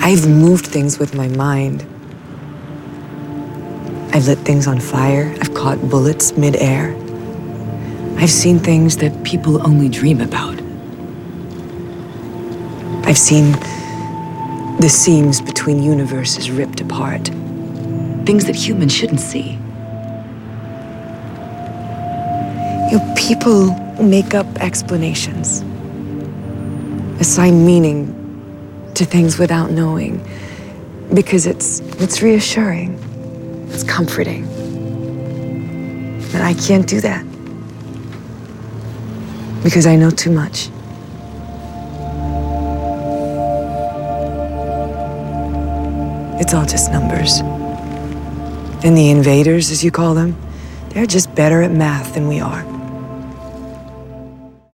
I've moved things with my mind. I've lit things on fire. I've caught bullets mid-air. I've seen things that people only dream about. I've seen the seams between universes ripped apart. Things that humans shouldn't see. People make up explanations, assign meaning to things without knowing, because it's reassuring, it's comforting. And I can't do that, because I know too much. It's all just numbers. And the invaders, as you call them, they're just better at math than we are.